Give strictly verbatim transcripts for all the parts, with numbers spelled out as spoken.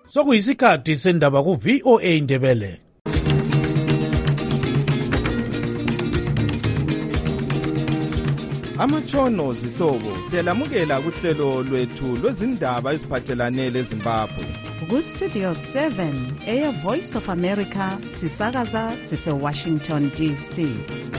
Sokuyisikhathi sendaba ku V O A Indebele. Amatshono zihlobo siyalamukela kuhlelo lwethu lwezindaba eziphathelane leZimbabwe. Ku Studio seven eya Voice of America sisakaza sise Washington D C.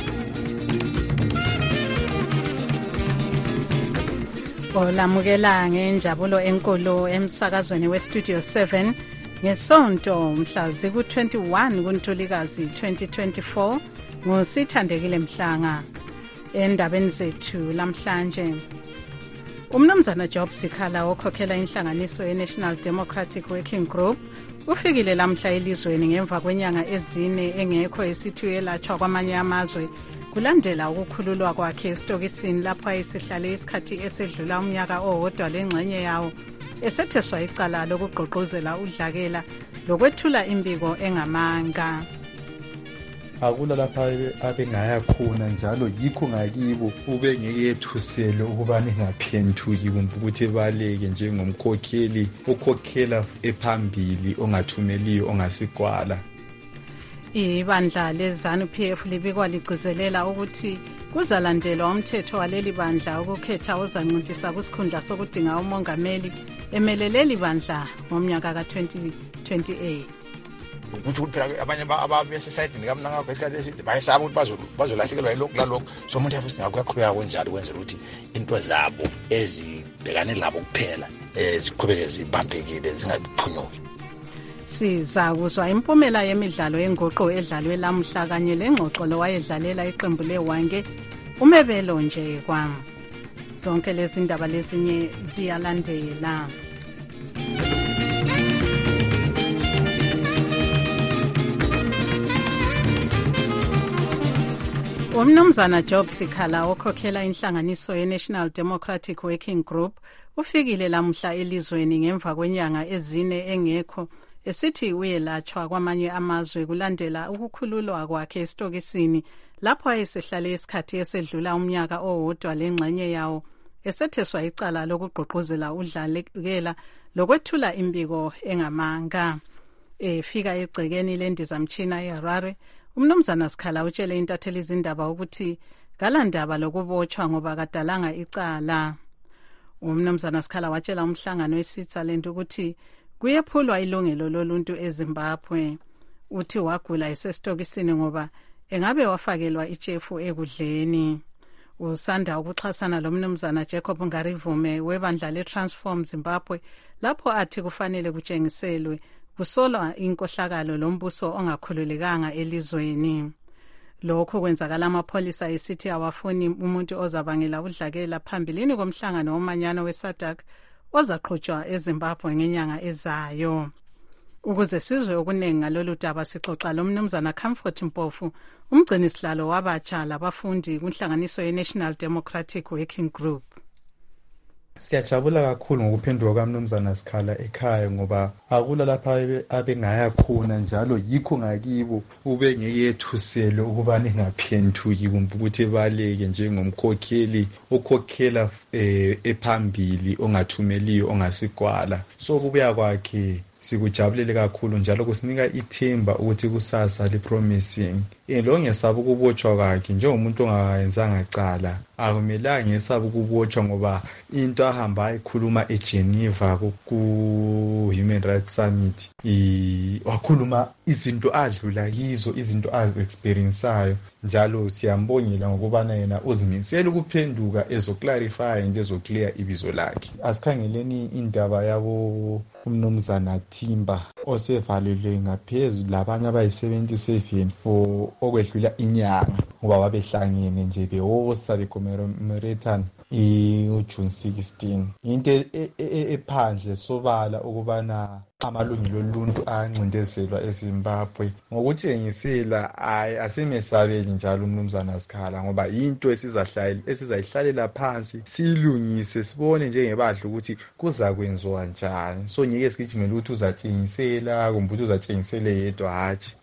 Olamukela ngenjabulo enkulu emsakazweni we Studio seven ngesonto mhla ziku twenty-one kuNtulikazi twenty twenty-four ngosithandekile Mhlanga. Endabeni zethu lamhlanje uMnumzana Job Sikhala okhokhela inhlanganiso ye-National Democratic Working Group ufikile lamhla elizweni ngemva kwenyanga ezine engekho esithiwe yelatshwa kwamanye amazwe kulandela ukukhululwa kwakhe esitokisini lapho ayesehlale isikhathi esedlula umnyaka owodwa lengxenye yawo esetheswa icala lokugqugquzela udlakela lokwethula imbiko engamanga. Akula lapha abengaya khona njalo yikho ngakibo ube ngeke yethusele ukuba ningaphenduki kumbe ukuthi baleke njengomkhokheli okhokhela ephambili ongathumeliyo ongasigwala. Ibandla leZANU P F libikwa ligcizelela ukuthi kuzalandelwa umthetho waleli bandla ukukhetha ozancintisa kusikhundla sokudinga umongameli emeleleli bandla ngomnyaka ka twenty twenty-eight. Ukuthi kuphela abanye ababesesayidini kamnangakho esikhathi eside bayesaba ukuthi bazolahlekelwa yilokhu lalokho. So umuntu yafuthi ngakho yaqhubeka kanjalo kwenzela ukuthi into zabo ezibhekane labo kuphela eziqhubeke zibambekile zingaphunyuki. Siza kuzwa impumela yemidlalo yengoqo edlalwe lamhla kanye lengxoxo lowayedlalela iqembu leWange umebelo nje kwami. Zonke lezi ndaba lezinye ziyalandela. Umnumzana Job Sikhala okhokhela inhlanganiso ye-National Democratic Working Group ufikile lamhla elizweni ngemva kwenyanga ezine engekho esithi uyelatshwa kwamanye amazwe kulandela ukukhululwa kwakhe esitokisini lapho ayesehlale isikhathi esedlula umnyaka owodwa lengxenye yawo esetheswa icala lokugqugquzela udlakela lokwethula imbiko engamanga. Efika egcekeni lendizamtshina eHarare uMnumzana Sikhala utshele intatheli izindaba ukuthi galandaba lokubotshwa ngoba kadalanga icala. uMnumzana Sikhala watshela umhlangano weSwitzerland ukuthi kuyephulwa ilungelo loluntu eZimbabwe. Uthi wagula esesitokisini ngoba engabe wafakelwa ijefu ekudleni. Usanda ukuxhasana loMnumzana Jacob Ngarivume webandla leTransform Zimbabwe lapho athi kufanele kutshengiselwe kusolwa inkohlakalo lombuso ongakhululekanga elizweni. Lokho kwenzakala amapholisa esithi awafuni umuntu ozabangela udlakela phambilini komhlangano womanyano weSADC ozaqhutshwa eZimbabwe ngenyanga ezayo. Ukuze sizwe okuningi ngalolu daba sixoxa loMnumzana Comfort Mpofu umgcini sihlalo wabatsha labafundi kunhlanganiso ye-National Democratic Working Group. Siyajabula kakhulu ngokuphenduka kwaMnumzana Sikhala ekhaya ngoba akula lapha abengaya khona njalo yikho ngakibo ube ngeke yethusele ukuba ningaphenduki kumbe ukuthi baleke njengomkhokheli okhokhela ephambili ongathumeliyo ongasigwala. So kubuya kwakhe sikujabulele kakhulu njalo kusinika ithemba ukuthi kusasa lipromising. Lo ngesaba ukubotshwa kwakhe njengomuntu ongayenzanga cala akumelanga ngesaba ukubotshwa ngoba into ahamba ekhuluma eGeneva ku Human Rights Summit wakhuluma izinto adlula kizo izinto azi-experienceayo njalo siyambongela ngokubana yena uzimisela ukuphenduka ezoclarify into ezoclear ibizo lakhe. Asikhangeleni indaba yabo uMnumzana Thimba osevalelwe ngaphezulu labanye abayi-seventy-seven for okwedlula inyanga ngoba babehlangene nje bewosa becommemorate uJune sixteen. Into ephandle sobala ukubana amalungelo oluntu ancindezelwa eZimbabwe ngokutshengisela hayi asemesabeli njalo uMnumzana Sikhala ngoba into esizahlala esizayihlalela phansi silungise sibone njengebadla ukuthi kuza kwenziwa njani. So ngeke sigijimele ukuthi uzatshengisela kumbe ukuthi uzatshengisele yedwa hatshi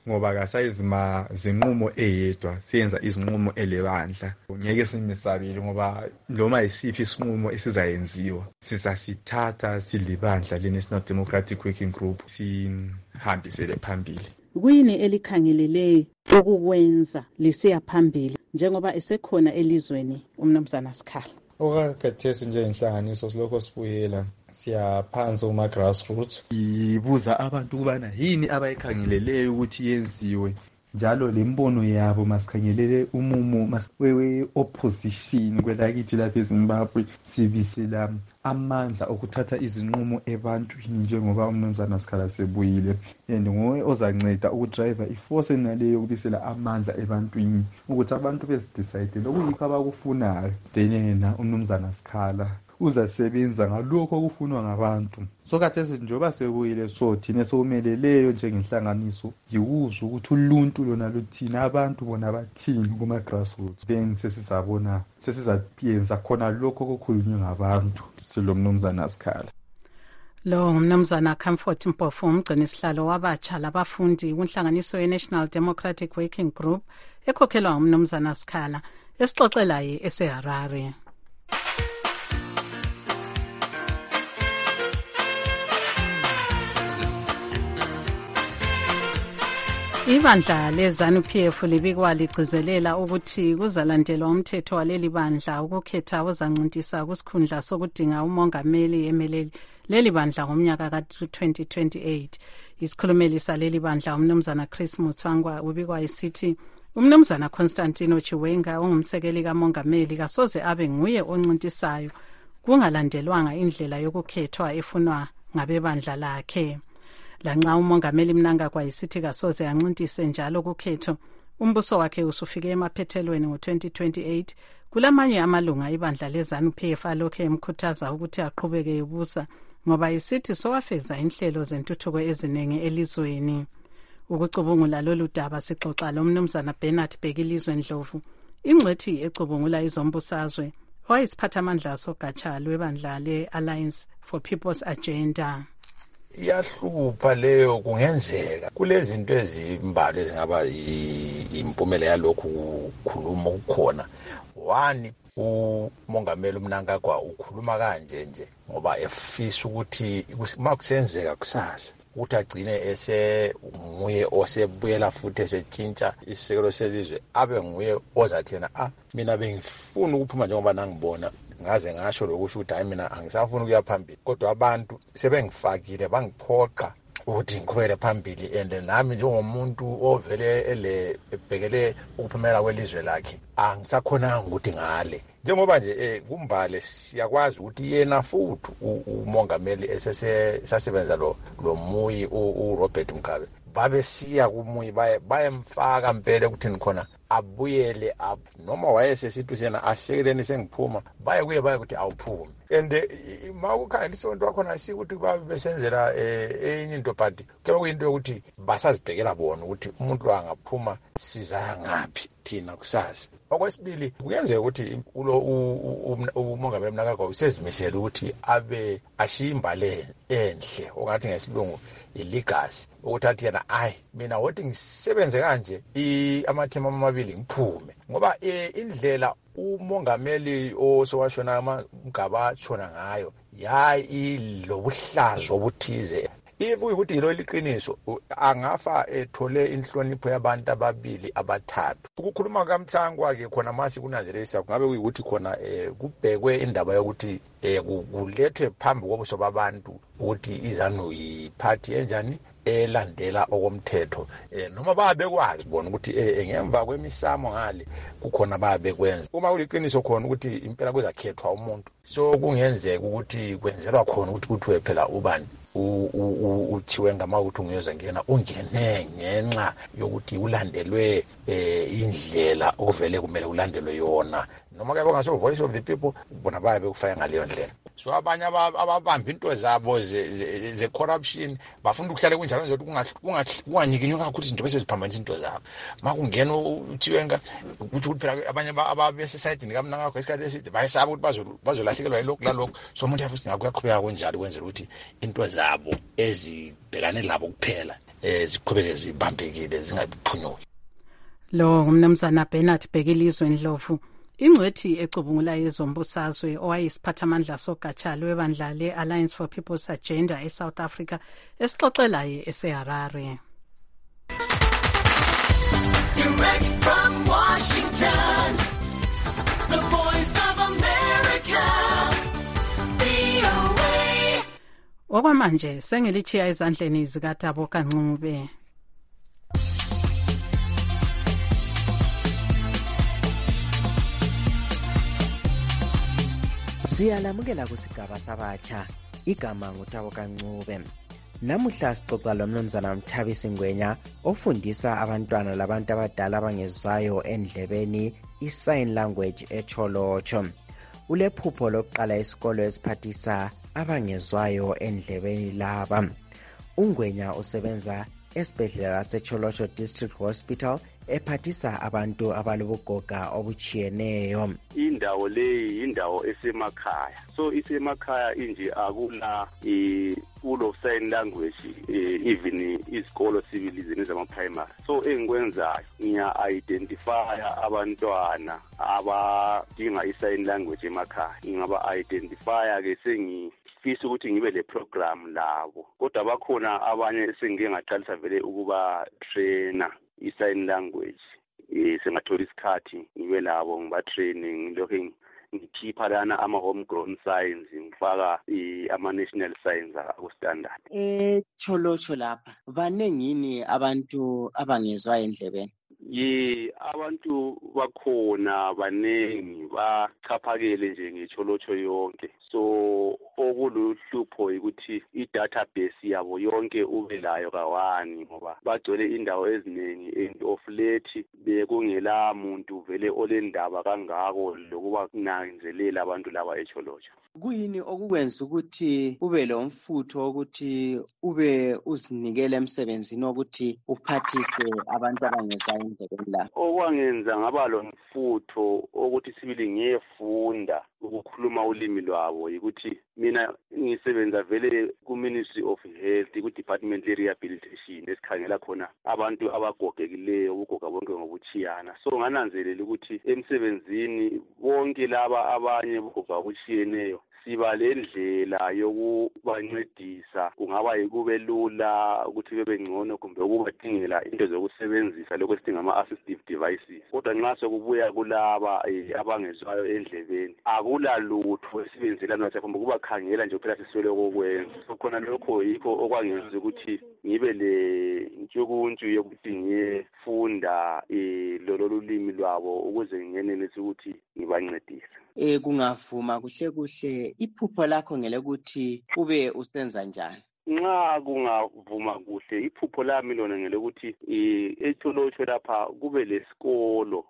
ngoba kasayizima zinqumo eyedwa siyenza izinqumo elebandla. Ngeke simesabile ngoba noma isiphi isinqumo esizayenziwa sizasithatha silibandla le-National Democratic Working Group sihambisele phambili. Kuyini elikhangelele ukukwenza lisiya phambili njengoba esekhona elizweni umnumzana Sikhala? Okakathesi nje inhlanganiso silokho sibuyela siyaphansi kuma grassroots ibuza abantu ukubana yini abayikhangeleleyo ukuthi yenziwe, njalo lembono yabo masikhangelele umumo maswewe opposition kwelakithi lapha eZimbabwe sibisela amandla okuthatha izinqumo ebantwini njengoba umnumzana Sikhala sebuyile, and ngowe ozanceda ukudriver iforce naleyo ukubisela amandla ebantwini ukuthi abantu bezidecide okuyikho abakufunayo. Then yena umnumzana Sikhala uzasebenza ngalokho okufunwa ngabantu. So khathesi njengoba sebuyile so thina sokumeleleyo njengenhlanganiso yikuzwa ukuthi uluntu lona luthina, abantu bona bathini kuma grassroots, then sesizabona sesizayenza khona lokho okukhulunywe ngabantu silomnumzana Sikhala. Lo umnumzana Comfort Mpofu umgcini sihlalo wabatsha labafundi kunhlanganiso ye-National Democratic Working Group ekhokhelwa umnumzana Sikhala esixoxelaye eseHarare. Ibandla leZANU-P F libikwa ligcizelela ukuthi kuzalandelwa umthetho waleli bandla ukukhetha ozancintisa kusikhundla sokudinga umongameli emeleli leli bandla ngomnyaka ka twenty twenty-eight. Isikhulumeli saleli bandla umnumzana Chris Mutsvangwa ubikwa isithi umnumzana Constantino Chiwenga ongumsekeli kamongameli kasoze abe nguye oncintisayo kungalandelwanga indlela yokukhethwa efunwa ngabebandla lakhe. Lanxa umongameli Mnangagwa isithi kasoze ancintise njalo kukhetho, umbuso wakhe usufike emaphethelweni ngo twenty twenty-eight, kulamanye amalunga ibandla leZANU-P F alokhe emkhuthaza ukuthi aqhubeke ebusa ngoba isithi sowafeza inhlelo zentuthuko eziningi elizweni. Ukucubungula lolu daba sixoxa lomnumzana Bernard Bhekilizwe Ndlovu, ingcwethi ecubungula izombusazwe owayisiphathamandla sogatsha lwebandla le-Alliance for People's Agenda. Iyahlupha leyo, kungenzeka kulezinto ezimbalwa ezingaba impumela yalokhu kukhuluma ukukhona. One, umongameli uMnangagwa ukhuluma kanje nje ngoba efisa ukuthi makusenzeka kusasa ukuthi agcine ese nguye osebuyela futhi esetshintsha isekelo selizwe abe nguye ozathi yena ah mina bengifuna ukuphuma njengoba nangibona ngaze ngasho lokusho ukuthi hayi mina angisafuna ukuya phambili, kodwa abantu sebengifakile bangiphoqa ukuthi ngiqhubele phambili, and nami njengomuntu ovele ele ebhekele ukuphumela kwelizwe lakhe angisakhona ukuthi ngale njengoba nje eh kumbale siyakwazi ukuthi yena futhi umongameli esese sasebenza lo lo Muyi uRobert Mugabe babe siya kuMuyi baye bayemfaka mpela ukuthi nikhona abuyele up noma wayesesithi sena asekeleni sengiphuma baye kuye baye ukuthi awuphume, and mawukhangelisa into wakhona asikuthi babe besenzela enye into but kuba kuyinto yokuthi basazibhekela bona ukuthi umuntu angaphuma siza ngapi thina kusasa. Okwesibili kuyenzeka ukuthi ulo umongameli Mnangagwa usezimisela ukuthi abe ashimbale enhle ongathi ngesilungu ilegacy ukuthi athi yena ayi mina wothi ngisebenze kanje amathema amabili ngiphume, ngoba indlela umongameli osowashona Mgaba chona ngayo yayi lobuhlazo obuthize. If ukuthi lo liqiniso angafa ethole inhlonipho yabantu ababili abathathu. Ukukhuluma kaMthangwa ke khona mase kunanzelisa kungabe kuyikuthi khona kubhekwe indaba yokuthi kulethwe phambi kobuso babantu ukuthi iZANU yiphathi enjani elandela okomthetho, noma babekwazi bona ukuthi ngemva kwemisamo ngale kukhona babekwenza. Uma kuliqiniso khona ukuthi impela kuzakhethwa umuntu, so kungenzeka ukuthi kwenzelwa khona ukuthi kuthiwe phela ubani uthiwe ngama ukuthi ungeyoza ngena ungene ngenxa yokuthi ulandelwe indlela okuvele kumele ulandelwe yona, noma ke kungaso voice of the people bona baye bekufaya ngaleyo ndlela. So abanye ababamba into zabo ze corruption bafuna ukuhlala kunjalo nje ukuthi kunganyikinywa kakhulu izinto bese ziphambanisa into zabo. Makungena uThiwenga ukuthi ukuthi phela abanye ababe society nikaMnangagwa isikhathi esithi bayesaba ukuthi bazolahlekelwa yilokhu lalokho, so umuntu yafuthi ngakho yaqhubeka kanjalo kwenzela ukuthi into zabo ezibhekane labo kuphela eh ziqhubeke zibambekile zingabiphunyuki. Lo ngumnumzana Bernard Bhekilizwe Ndlovu, ingcwethi ecubungula yezombusazwe owayisiphathamandla sogatsha lwebandla le-Alliance for People's Agenda eSouth Africa esixoxelayo eseHarare. Direct from Washington, the voice of America, V O A. Okwamanje sengilichiya ezandleni zikaTabo Kancube. Siyalamukela kusigaba sabatsha, igama nguTabo Kancube. Namuhla sixoxa lomnumzana Mthabisi Ngwenya ofundisa abantwana labantu abadala abangezwayo endlebeni i-sign language eCholocho. Ulephupho lokuqala isikolo esiphathisa abangezwayo endlebeni laba. UNgwenya usebenza esibhedlela seCholocho District Hospital ephathisa abantu abalobugoga obuchiyeneyo. Indawo leyi indawo esemakhaya, so isemakhaya inje akula i full of sign language even isikolo civilization ezama primary. So engikwenzayo ngiya identify abantwana abadinga i-sign language emakhaya, ngingaba identify ke sengi fisa ukuthi ngibe le program labo, kodwa bakhona abanye sengike ngaqalisa vele ukuba trainer i-sign language. Eh sengathola isikhathi ngibe labo ngiba training lokho ngikhipha lana ama homegrown signs ngifaka ama national signs aku standard. Eh Cholocho lapha banengini abantu abangezwa endlebeni. Ye abantu bakhona banengi bachaphakele nje ngeCholocho yonke. So okuluhlupho ukuthi i-database yabo yonke ube layo kawani ngoba bagcwele indawo eziningi and of late bekungela muntu vele olendaba kangako lokuba kunanzelela abantu laba eCholocho. Kuyini okukwenza ukuthi ube lo mfutho ukuthi ube uzinikele emsebenzini ukuthi uphathise abantu abangezwa endlebeni la? Okwangenza ngaba lo mfutho ukuthi sibili ngiyefunda ukukhuluma ulimi lwabo ukuthi mina ngisebenza vele ku Ministry of Health ku Department of Rehabilitation esikhangela khona abantu abagogekileyo ugoga bonke ngokuchiyana. So ngananzelela ukuthi emsebenzini bonke laba abanye ugoga obuchiyeneyo siba lendlela yokubancedisa, kungaba yikube lula ukuthi bebe ngcono kumbe ukubadingela into zokusebenzisa lokho sidinga ama assistive devices. Kodwa nxa sokubuya kulaba abangezwayo endlebeni akula lutho esibenzela nathi kumbe kubakhangela nje phela siswele kokwenza. So khona lokho yikho okwangenza ukuthi ngibe le ntshukuntshu yokuthi ngiyefunda lolo lulimi lwabo ukuze ngenelise ukuthi ngibancedise. Eh kungavuma kuhle kuhle iphupho lakho ngelokuthi ube usenza njani? Nxa kungavuma kuhle iphupho lami lona ngelokuthi eCholocho lapha kube lesikolo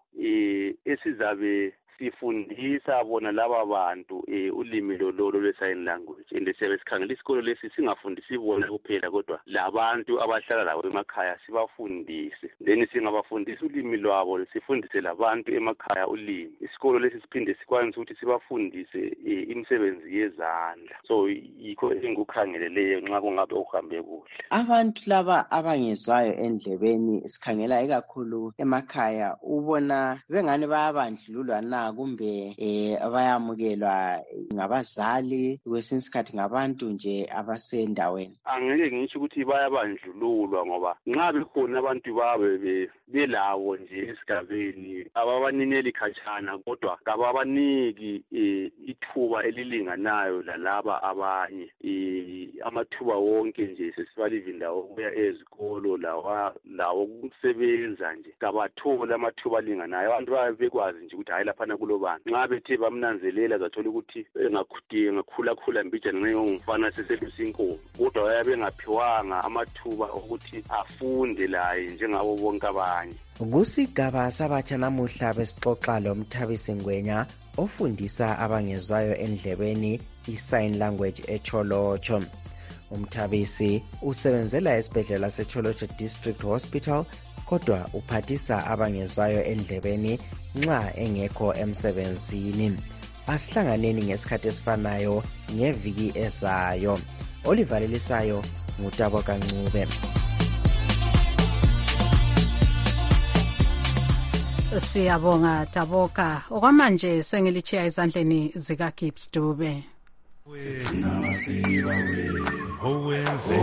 esizabe sifundisa bona laba bantu eh ulimi lololo lwe-sign language and siyabe sikhangela isikolo lesi singafundisi bona kuphela kodwa labantu abahlala labo emakhaya sibafundise, then singabafundisa ulimi lwabo sifundise labantu emakhaya ulimi. Isikolo lesi siphinde sikwanise ukuthi sibafundise imisebenzi yezandla. So yikho engikukhangeleleyo nxa kungabe uhambe kuhle. Abantu laba abangezwayo endlebeni sikhangela ikakhulu emakhaya ubona bengane bayabandlululwa na kumbe eh bayamukelwa ngabazali kwesinye isikhathi ngabantu nje abasendaweni? Angeke ngisho ukuthi bayabandlululwa ngoba nxa bekhona abantu babe belawo nje esigabeni ababanineli khatshana kodwa kababaniki ithuba elilinganayo lalaba abanye. Amathuba wonke nje sesibaliva indawo kuya ezikolo lawa lawo ukusebenza nje kabathola amathuba alinganayo. Abantu babekwazi nje ukuthi hayi lapha kulobani nxa bethe bamnanzelela zathola ukuthi engakhudinga ngakhula khula mbijana ngiyongifana seselusinkomo kodwa yabe ngaphiwanga amathuba ukuthi afunde laye njengabo bonke abanye. Kusigaba sabatsha namuhla besixoxa lo Mthabisi Ngwenya ofundisa abangezwayo endlebeni i-sign language eCholocho. Umthabisi usebenzela esibhedlela seCholocho District Hospital kodwa uphathisa abangezwayo endlebeni nxa engekho emsebenzini. Asihlanganeni ngesikhathi esifanayo ngeviki ezayo. Oliver Lelisayo nguTabo Kancube. Siyabonga Daboka. Okwamanje sengilichiya ezandleni zika Gibbs Dube. Namasiba we owenze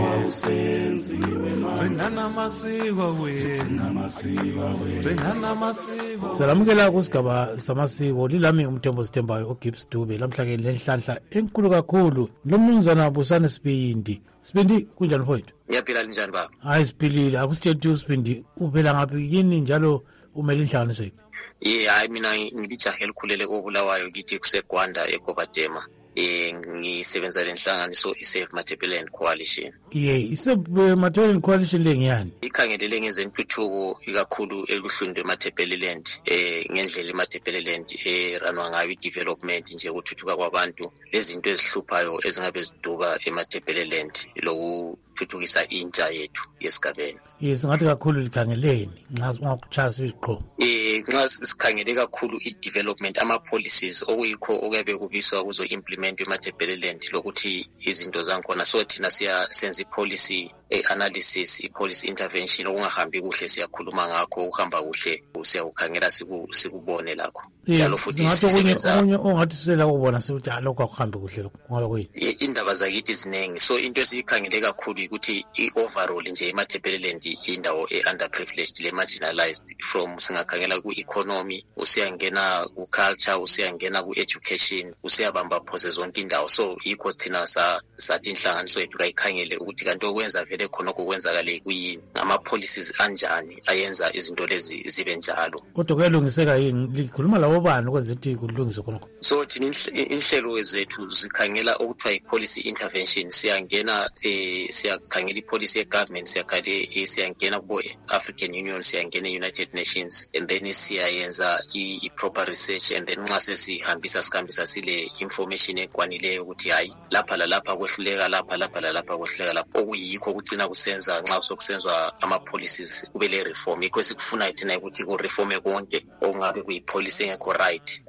usenziwe manje namasiba we namasiba we namasiba. Salamukela kusigaba samasiko lilami umthembo sithembayo uGibbs Dube lamhla ke lenhlanhla enkulu kakhulu lomnumzana Busane Sibindi. Sibindi kunjani mfowethu? Ngiyaphila njani baba? Hayi siphilile akusithethe Sibindi uphela ngaphi yini njalo umele inhlanganiso yini? Yeah, hayi mina ngilijaha elikhulele koBulawayo kithi kuseGwanda eGobadema. Eh ngisebenza lenhlanganiso iSave Matabeleland Coalition. Yeah, iSave Matabeleland Coalition lengiyani? Ikhangelele ngezentuthuko ikakhulu ekuhlundwe eMatabeleland eh ngendlela eMatabeleland eranwa ngayo development nje ukuthuthuka kwabantu lezinto ezihluphayo ezingabe ziduba eMatabeleland lokuthuthukisa intsha yethu yesigabeni. Yes, ngathi kakhulu likhangeleni nxa ungakuchasa iziqho. Eh nxa sikhangele kakhulu i-development ama policies okuyikho okuyabe kubiswa kuzo implement eMatabeleland lokuthi izinto zankhona so thina siya senza policy analysis i-policy intervention okungahambi kuhle siyakhuluma ngakho uhamba kuhle siyakukhangela sikubone lakho njalo futhi sisebenza okunye ongathi sisela ukubona sithi lokho akuhambi kuhle ngoba kuyini indaba zakithi ziningi so into esikhangele kakhulu ukuthi i-overall nje eMatabeleland indawo e-underprivileged le-marginalized from singakhangela ku-economy usiyangena ku-culture usiyangena ku-education usiyabamba phose zonke indawo so yikho thina sathi inhlanganiso yethu kayikhangele ukuthi kanti okwenza vele khonokho kwenzakale kuyini ama-policies anjani ayenza izinto lezi zibe njalo kodwa kuyalungiseka yini likhuluma labo bani ukwenza ukuthi kulungiswe khonokho so thina inhlelo zethu zikhangela okuthiwa i-policy intervention siyangena eh siyakhangela i-policy ye-government siyakhale siyangena kubo-African Union siyangena e-United Nations and then siyayenza i-proper research and then nxa sesihambisa sikhambisa sile information ekwanileyo ukuthi hayi lapha lalapha kwehluleka lapha lapha lalapha kwehluleka lapha okuyikho ukugcina kusenza nxa sokusenzwa ama-policies kube le reform yikho sikufunayo thina ukuthi kureforme konke okungabe kuyi-policy engekho right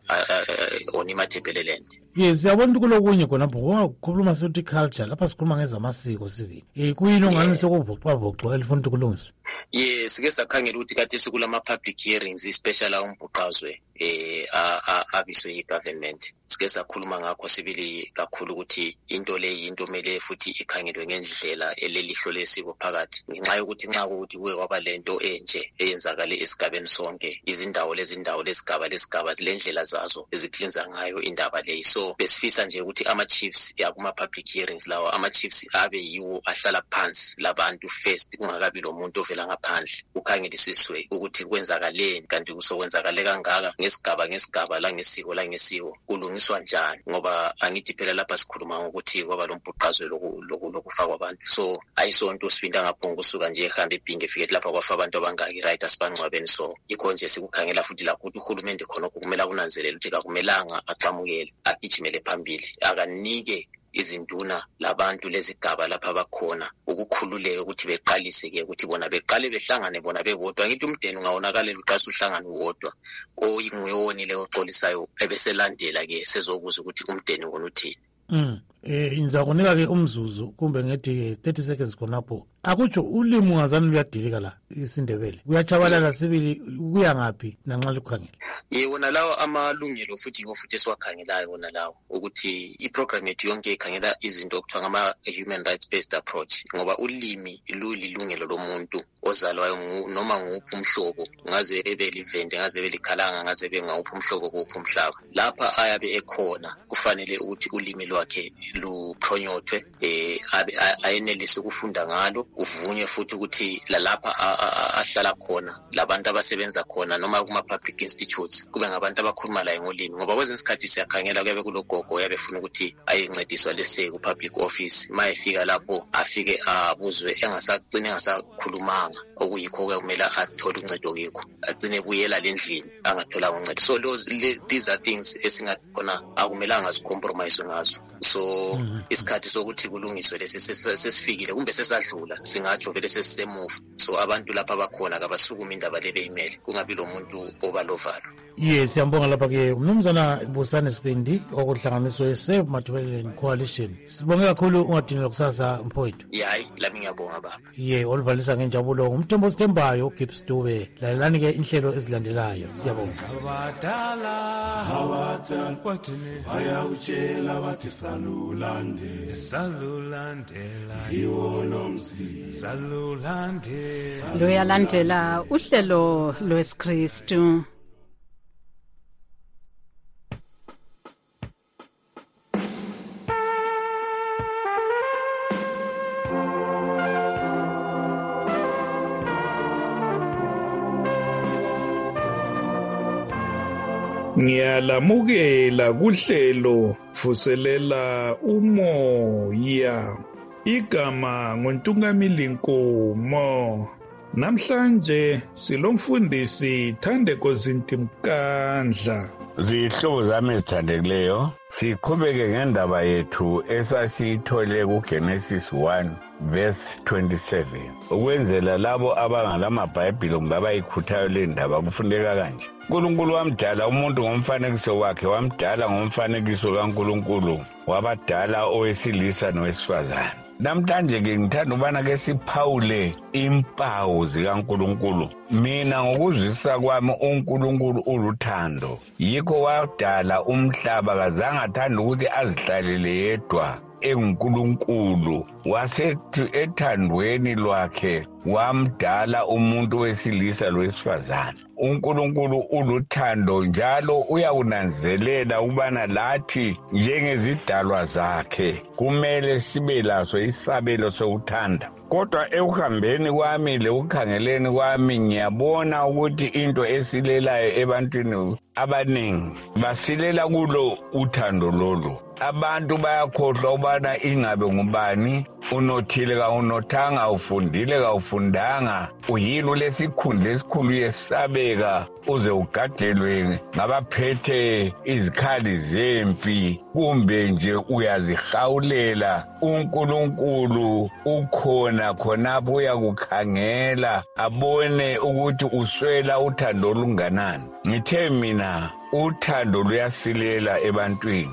on iMatabeleland. Yes, siyabona ukuthi kulokunye khonapho ngokukhuluma sithi culture lapha sikhuluma ngezamasiko sibili eh kuyini ongani sokuvucwa vucwa elifuna ukuthi kulungiswe? Yes, ke sakhangela ukuthi kade sikulama public hearings especially umbhuqazwe eh abiswe yi-government sike sakhuluma ngakho sibili kakhulu ukuthi into le into mele futhi ikhangelwe ngendlela elelihlo lesiko phakathi ngenxa yokuthi nxa ukuthi kuwe kwaba lento enje eyenzakale esigabeni sonke izindawo lezindawo lesigaba lesigaba zilendlela zazo eziklinza ngayo indaba leyi so besifisa nje ukuthi ama chiefs yakuma public hearings lawo ama chiefs abe yiwo ahlala phansi labantu first kungakabi lo muntu ovela ngaphandle ukhangelisiswe ukuthi kwenzakaleni kanti kusokwenzakale kangaka ngesigaba ngesigaba la ngesiko la ngesiko kulungiswa njani ngoba angithi phela lapha sikhuluma ngokuthi kwaba lo mbhuqazwe lokufa kwabantu so ayisonto sipinda ngaphongo kusuka nje ehambe ebhinge efike lapha kwafa abantu abangaki right asibangcwabeni so yikho nje sikukhangela futhi lapho ukuthi uhulumende khona kumele kunanzelela ukuthi akumelanga aqhamukele agijimele phambili akanike izinduna labantu lezigaba lapha abakhona ukukhululeka ukuthi beqalise ke ukuthi bona beqale behlangane bona bebodwa ngithi umdeni ungawonakala uqasa uhlangane uwodwa oyingweyoni le oxolisayo ebeselandela ke sezokuza ukuthi umdeni wona uthini. Mm eh inza kunika ke umzuzu kumbe ngethi thirty seconds khonapho akutsho ulimi ungazani luyadilika la isindebele kuyachabalala sibili kuya ngapi nanxa lukhangela yebo nalawo amalungelo futhi ngo futhi esiwakhangelayo wona lawo ukuthi iprogram yethu yonke ikhangela izinto okuthiwa ngama human rights based approach ngoba ulimi lulilungelo lomuntu ozalwayo noma nguphi umhlobo ngaze ebe livende ngaze ebe likhalanga ngaze ebe ngawuphi umhlobo kuphi umhlaba lapha ayabe ekhona kufanele ukuthi ulimi lwakhe luqhonyothwe eh ayenelise ukufunda ngalo uvunywe futhi ukuthi lalapha ahlala khona labantu abasebenza khona noma kuma public institutes kube ngabantu abakhuluma la ngolimi ngoba kwezinye isikhathi siyakhangela kuyabe kulogogo yabefuna ukuthi ayincediswa lese ku public office mayefika lapho afike abuzwe engasagcina engasakhulumanga okuyikho kumele athole uncedo kikho agcine buyela lendlini angathola uncedo so those these are things esingakhona akumelanga sicompromise ngazo so so isikhathi sokuthi kulungiswe lesi sesifikile kumbe sesadlula singatsho vele sesisemuva so abantu lapha abakhona kabasukuma indaba le beyimele kungabi lo muntu obalovalo. Yes, siyambonga lapha ke umnumzana Busane Sipendi okuhlanganiswe Save Mathubeleni Coalition. Sibonge kakhulu ungadinela kusasa mfowethu. Yayi lami ngiyabonga baba. Ye olivalisa ngenjabulo umthombo Sithembayo Gibbs Dube. Lalelani ke inhlelo ezilandelayo. Siyabonga. Abadala abadala kwathini bayawutshela bathi salulande salulandela iwolomzi salulandela lo yalandela uhlelo lwesikristu. Ngiyalamukela kuhlelo vuselela umoya. Igama nguNtungamili Nkomo. Namhlanje silomfundisi Thandeko Zintimkandla. Zihlobo zami ezithandekileyo, siqhubeke ngendaba yethu esasiyithole kuGenesis one verse twenty-seven. Ukwenzela labo abangalamabhayibhili ngabayikhuthayo le ndaba kufuneka kanje. uNkulunkulu wamdala umuntu ngomfanekiso wakhe, wamdala ngomfanekiso kaNkulunkulu, wabadala owesilisa nowesifazane. Namhlanje ke ngithanda ubana ke siphawule impawu zikaNkulunkulu. Mina ngokuzwisisa kwami uNkulunkulu uluthando. Yikho wadala umhlaba, kazange athanda ukuthi azihlalele yedwa. EnguNkulunkulu wasethi ethandweni lwakhe wamdala umuntu wesilisa lowesifazane. uNkulunkulu uluthando njalo uyakunanzelela ubana lathi njengezidalwa zakhe kumele sibe laso isabelo sokuthanda. Kodwa ekuhambeni kwami lekukhangeleni kwami ngiyabona ukuthi into esilelayo ebantwini abaningi basilela kulo uthando lolu. Abantu bayakhohlwa ubana ingabe ngubani, unothile ka unothanga, ufundile ka ufundanga, uyini ulesikhundla esikhulu yesabeka uze ugadelwe ngabaphethe izikhali zempi, kumbe nje uyazihawulela. uNkulunkulu ukhona khonapho uyakukhangela abone ukuthi uswela uthando olunganani. Ngithe mina uthando luyasilela ebantwini.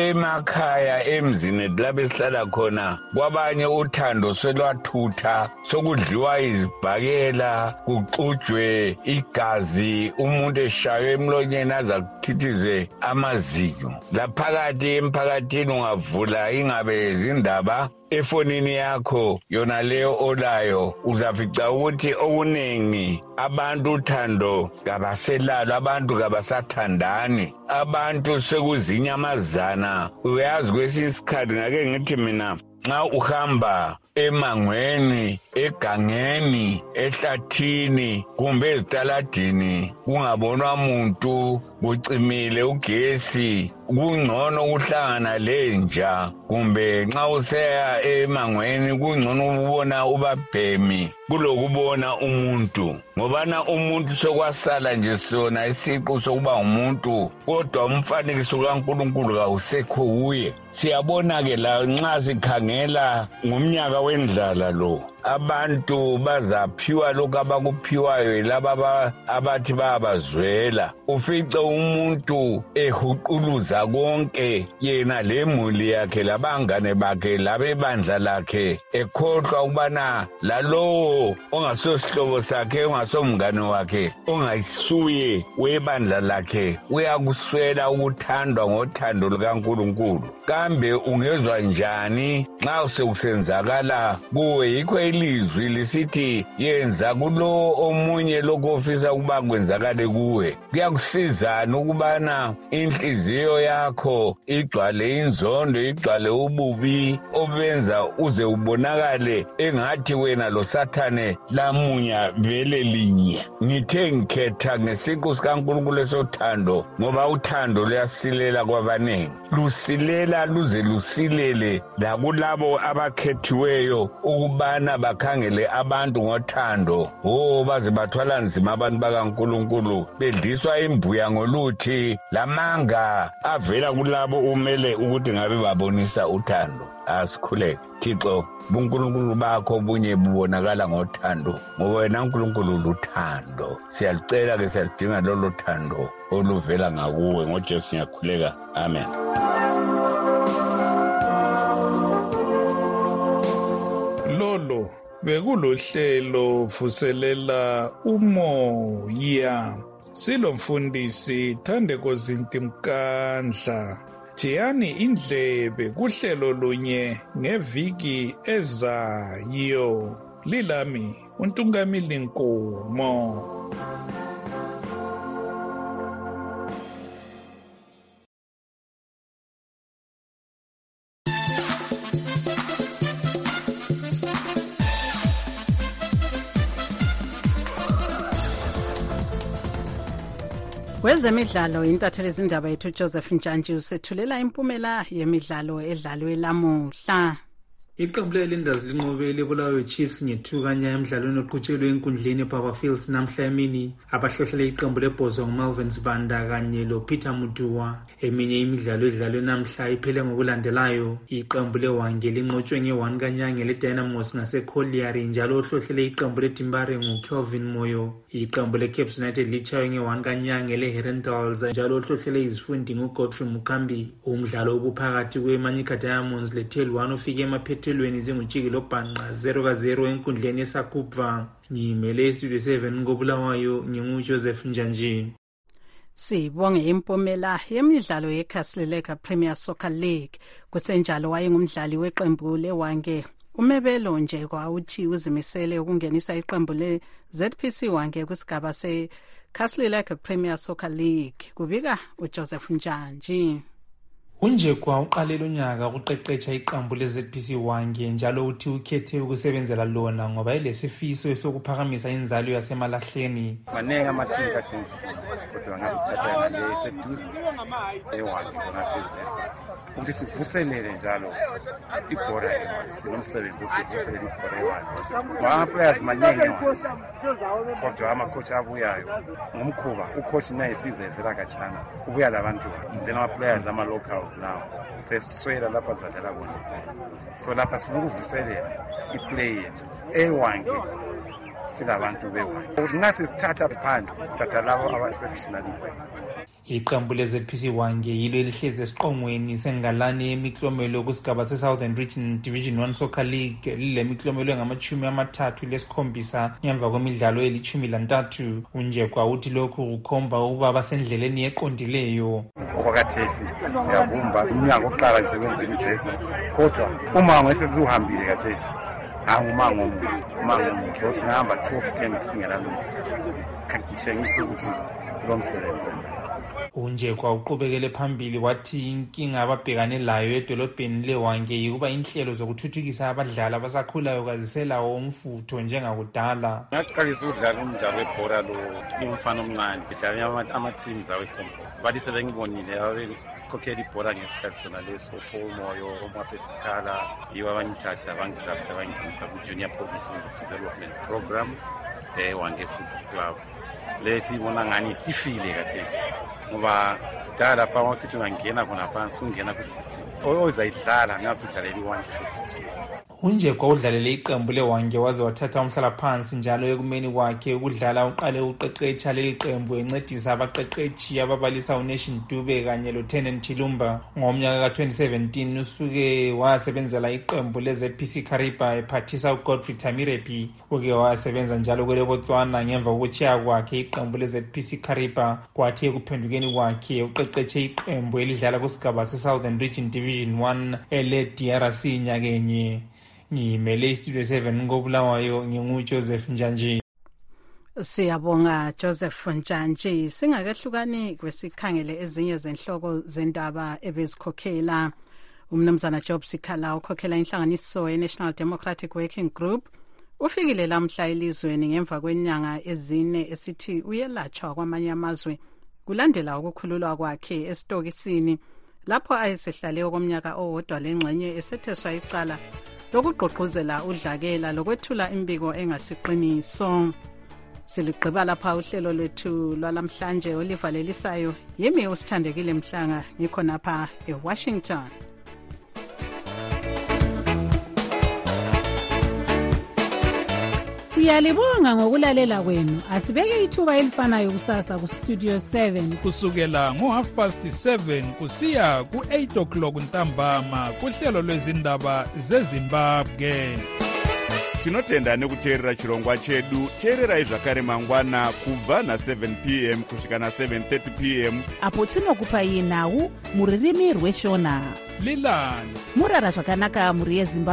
Emakhaya emzini lapho esihlala khona kwabanye uthando selwathutha, sokudliwa izibhakela, kuxujwe igazi, umuntu eshaywe emlonyeni aza kukhithize amazinyo. Laphakathi emphakathini ungavula ingabe izindaba efonini yakho yona leyo olayo, uzafica ukuthi okuningi abantu uthando kabaselalo, abantu kabasathandani, abantu sekuzinyamazana. Uyazi kwesinye isikhathi ngake ngithi mina nxa uhamba emangweni, egangeni, ehlathini kumbe ezitaladini kungabonwa muntu, kucimile ugesi, kungcono ukuhlangana lenja. Kumbe nxa useya emangweni kungcono ukubona ubabhemi kulokubona umuntu, ngobana umuntu sokwasala nje sona isiqu sokuba umuntu, kodwa umfanekiso kaNkulunkulu kawusekho kuye. Siyabona ke la nxa sikhangela ngomnyaka wendlala lo, abantu bazaphiwa lokho abakuphiwayo laba abathi bayabazwela. Ufice umuntu ehuquluza konke yena lemuli yakhe labangane bakhe labebandla lakhe, ekhohlwa ukubana lalowo ongasosihlobo sakhe, ongasomngane wakhe, ongayisuye webandla lakhe uyakuswela ukuthandwa ngothando lukaNkulunkulu. Kambe ungezwa njani nxa sekusenzakala kuwe? Yikho ilizwi lisithi yenza kulo omunye lokho ofisa ukuba kwenzakale kuwe. Kuyakusizana ukubana inhliziyo yakho igcwale inzondo, igcwale ububi obenza uze ubonakale engathi wena lo Sathane lamunya vele linye. Ngithe ngikhetha ngesiqu sikaNkulunkulu esothando ngoba uthando luyasilela kwabanengi, lusilela luze lusilele lakulabo labo abakhethiweyo ukubana bakhangele abantu ngothando oh baze bathwala nzima abantu bakaNkulunkulu bedliswa imbuya ngoluthi lamanga avela kulabo umele ukuthi ngabe babonisa uthando. Asikhuleke Thixo, buNkulunkulu bakho bunye bubonakala ngothando ngoba wena uNkulunkulu luthando. Siyalicela ke siyalidinga lolo thando oluvela ngakuwe ngoJesu siyakhuleka. Amen. Lolo bekulohlelo vuselela umoya. Silomfundisi Thandeko Zinti Mkandla. Thiyani indlebe kuhlelo lunye ngeviki ezayo. Lilami uNtungamili Nkomo. Wezemidlalo intatheli izindaba yethu Joseph Njantshi usethulela impumela yemidlalo edlalwe lamuhla. Iqembu leLinders linqobele Bulawayo Chiefs ngethukanya emidlalweni oqhutshelwe enkundleni Baba Fields namhla emini. Abahlohlele iqembu leBhozo nguMalvin Sibanda kanye loPeter Mutua. Eminye imidlalo edlalwe namhla iphele ngokulandelayo. Iqembu leWange linqotshwe nge-one kaNyange leDynamos ngaseCollier njalo ohlohlele iqembu leDimbare nguKelvin Moyo. Iqembu leCaps United lichawe nge-one kaNyange leHerentals njalo ohlohlele izifundi nguGodfrey Mukambi. Umdlalo obuphakathi kweManyika Diamonds leTel one ufike emaphethelweni zingutshiki lobhanqa zero ka zero enkundleni eSakupva. Ngimele Studio seven ngobulawayo nginguJoseph Njantshi. Sibonge impumela yemidlalo yeKasleleka Premier Soccer League. Kusenjalo wayengumdlali weqembu leWange. Umebelo nje kwauthi uzimisele ukungenisa iqembu leZ P C Wange kusigaba seKasleleka Premier Soccer League. Kubika uJoseph Njantshi. Unje kwa uqalela unyaka ukuqeqetsha iqembu leZ P C Wange njalo uthi ukhethe ukusebenzela lona ngoba ilesifiso esokuphakamisa inzalo yasemalahleni. Manenga amathini kathini kodwa ngasithatha ngale seduze eWange kona business. Ukuthi sivuselele njalo ibhora sinomsebenzi wokuvuselela ibhora eWange. Wa players manengi kodwa ama coach abuyayo ngomkhuba ucoach naye size evela kachana ubuya labantu then ama players ama locals now seswela lapha zadlala konke so lapha sifuna ukuvuselela iplay yethu eWange silabantu beWange ukuthi nasi sithatha phandle sithatha labo aba-exceptional. Iqembu leZ P C Wange yilo elihlezi esiqongweni sengalani emiklomelo kusigaba seSouthern Region Division one Soccer League lilemiklomelo engamachumi amathathu lesikhombisa ngemva kwemidlalo elichumi lantathu. Unje kwa uthi lokhu kukhomba ukuba basendleleni eqondileyo. Okwathesi siyabumba umnyaka oqala ngisebenzela izesa kodwa uma ngesizihambile kathesi angumango umango ukuthi ngihamba twelve games singela lose kangitshengisa ukuthi lo msebenzi. Unje kwa uqhubekele phambili wathi inkinga ababhekane layo edolobheni leWange yikuba inhlelo zokuthuthukisa abadlali abasakhulayo kaziselawo umfutho njengakudala. Ngaqalisa ukudlala umdlalo webhola lo ingumfana omncane ngidlala ama-teams awekhompo bathi sebengibonile abekhokhela ibhola ngesikhathi sona leso Paul Moyo uMapesikhala yiwo abangithatha abangidraft abangingenisa ku-Junior Policies Development Program eWange Football Club. Lesibona ngani sifile kathesi ngoba dala pha wasithi ungangena khona phansi ungena ku-system oyizayidlala ngase udlalela i-one first team. Unje kwa udlalele iqembu leWange waze wathatha umhlala phansi njalo ekumeni kwakhe ukudlala uqale uqeqetsha leli qembu encedisa abaqeqetshi ababalisa uNation Dube kanye loTenen Chilumba. Ngomnyaka ka twenty seventeen usuke wasebenzela iqembu leZ P C Kariba ephathisa uGodfrey Tamirepi. Uke wasebenza njalo kwele Botswana ngemva kokuchiya kwakhe iqembu leZ P C Kariba kwathi ekuphendukeni kwakhe uqeqetshe iqembu elidlala kusigaba seSouthern Region Division one ele D R C nyakenye. Ngimele Studio seven ngobulawayo nginguJoseph Njantshi. Siyabonga Joseph Njantshi. Singakehlukani kwesikhangele ezinye zenhloko zendaba ebezikhokhela. Umnumzana Job Sikhala ukhokhela inhlanganiso yeNational Democratic Working Group ufikile lamhla elizweni ngemva kwenyanga ezine esithi uyelatshwa kwamanye amazwe kulandela ukukhululwa kwakhe esitokisini lapho ayesehlale okomnyaka owodwa lengxenye esetheswa icala lokugqugquzela udlakela lokwethula imbiko engasiqiniso. Siligqiba lapha uhlelo lwethu lwalamhlanje olivalelisayo. Yimi uSithandekile Mhlanga ngikhonapha eWashington. Siyalibonga ngokulalela kwenu. Asibeke ithuba elifanayo kusasa ku Studio seven kusukela ngo half past seven kusiya ku eight o'clock ntambama kuhlelo lwezindaba zeZimbabwe. Tinotenda nekuteerera chirongwa chedu. Teererai zvakare mangwana kubva na seven p m kusvika na seven thirty p m apo tinokupai nhau muririmi rweshona. Lilani murara zvakanaka muri yeZimbabwe.